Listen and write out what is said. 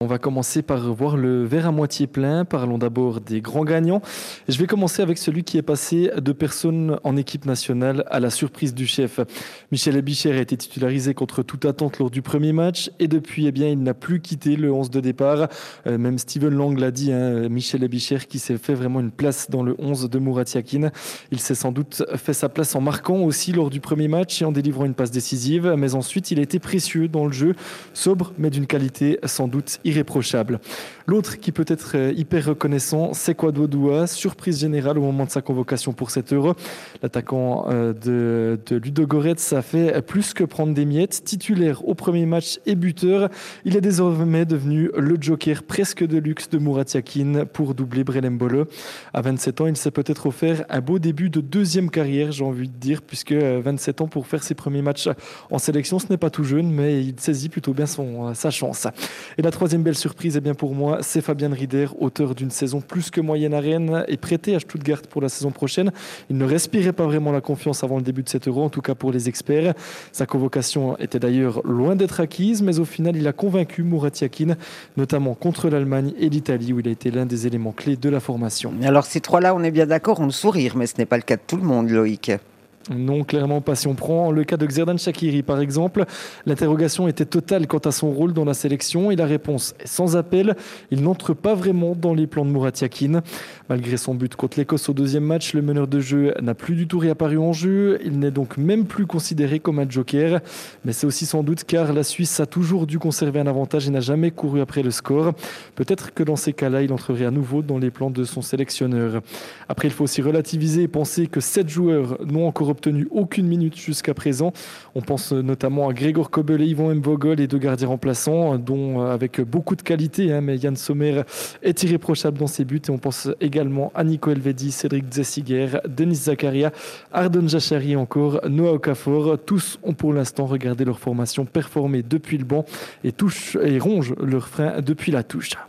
On va commencer par voir le verre à moitié plein. Parlons d'abord des grands gagnants. Je vais commencer avec celui qui est passé de personne en équipe nationale à la surprise du chef. Michel Ebicher a été titularisé contre toute attente lors du premier match et depuis, il n'a plus quitté le 11 de départ. Même Steven Lang l'a dit, Michel Ebicher qui s'est fait vraiment une place dans le 11 de Murat Yakin. Il s'est sans doute fait sa place en marquant aussi lors du premier match et en délivrant une passe décisive. Mais ensuite, il a été précieux dans le jeu, sobre mais d'une qualité sans doute irréprochable. L'autre qui peut être hyper reconnaissant, c'est Kwadwo Douah, surprise générale au moment de sa convocation pour cet Euro. L'attaquant de Ludogorets a fait plus que prendre des miettes. Titulaire au premier match et buteur, il est désormais devenu le joker presque de luxe de Murat Yakin pour doubler Brelem Bolo. À 27 ans, il s'est peut-être offert un beau début de deuxième carrière, j'ai envie de dire, puisque 27 ans pour faire ses premiers matchs en sélection, ce n'est pas tout jeune, mais il saisit plutôt bien sa chance. Et la troisième belle surprise, pour moi, c'est Fabian Rieder, auteur d'une saison plus que moyenne à Rennes et prêté à Stuttgart pour la saison prochaine. Il ne respirait pas vraiment la confiance avant le début de cet Euro, en tout cas pour les experts. Sa convocation était d'ailleurs loin d'être acquise, mais au final, il a convaincu Murat Yakin, notamment contre l'Allemagne et l'Italie, où il a été l'un des éléments clés de la formation. Alors ces trois-là, on est bien d'accord, on le sourire, mais ce n'est pas le cas de tout le monde, Loïc. Non, clairement pas. Si on prend le cas de Xherdan Shaqiri, par exemple, l'interrogation était totale quant à son rôle dans la sélection et la réponse est sans appel. Il n'entre pas vraiment dans les plans de Murat Yakin. Malgré son but contre l'Écosse au deuxième match, le meneur de jeu n'a plus du tout réapparu en jeu. Il n'est donc même plus considéré comme un joker. Mais c'est aussi sans doute car la Suisse a toujours dû conserver un avantage et n'a jamais couru après le score. Peut-être que dans ces cas-là, il entrerait à nouveau dans les plans de son sélectionneur. Après, il faut aussi relativiser et penser que 7 joueurs n'ont encore obtenu aucune minute jusqu'à présent. On pense notamment à Gregor Kobel et Yvon Mbogol, les deux gardiens remplaçants, dont avec beaucoup de qualité, mais Yann Sommer est irréprochable dans ses buts. Et on pense également à Nico Elvedi, Cédric Dzessiger, Denis Zakaria, Ardon Jachari encore, Noah Okafor. Tous ont pour l'instant regardé leur formation performer depuis le banc et rongent leur frein depuis la touche.